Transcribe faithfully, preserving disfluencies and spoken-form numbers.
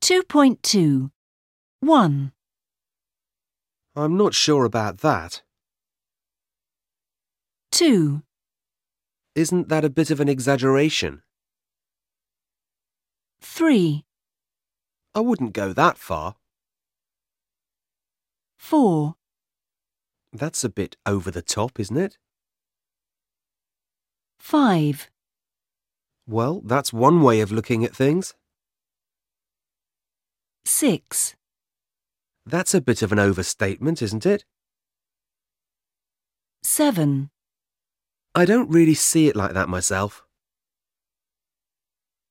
two point two. one. I'm not sure about that. two. Isn't that a bit of an exaggeration? three. I wouldn't go that far. four. That's a bit over the top, isn't it? five. Well, that's one way of looking at things. six. That's a bit of an overstatement, isn't it? seven. I don't really see it like that myself.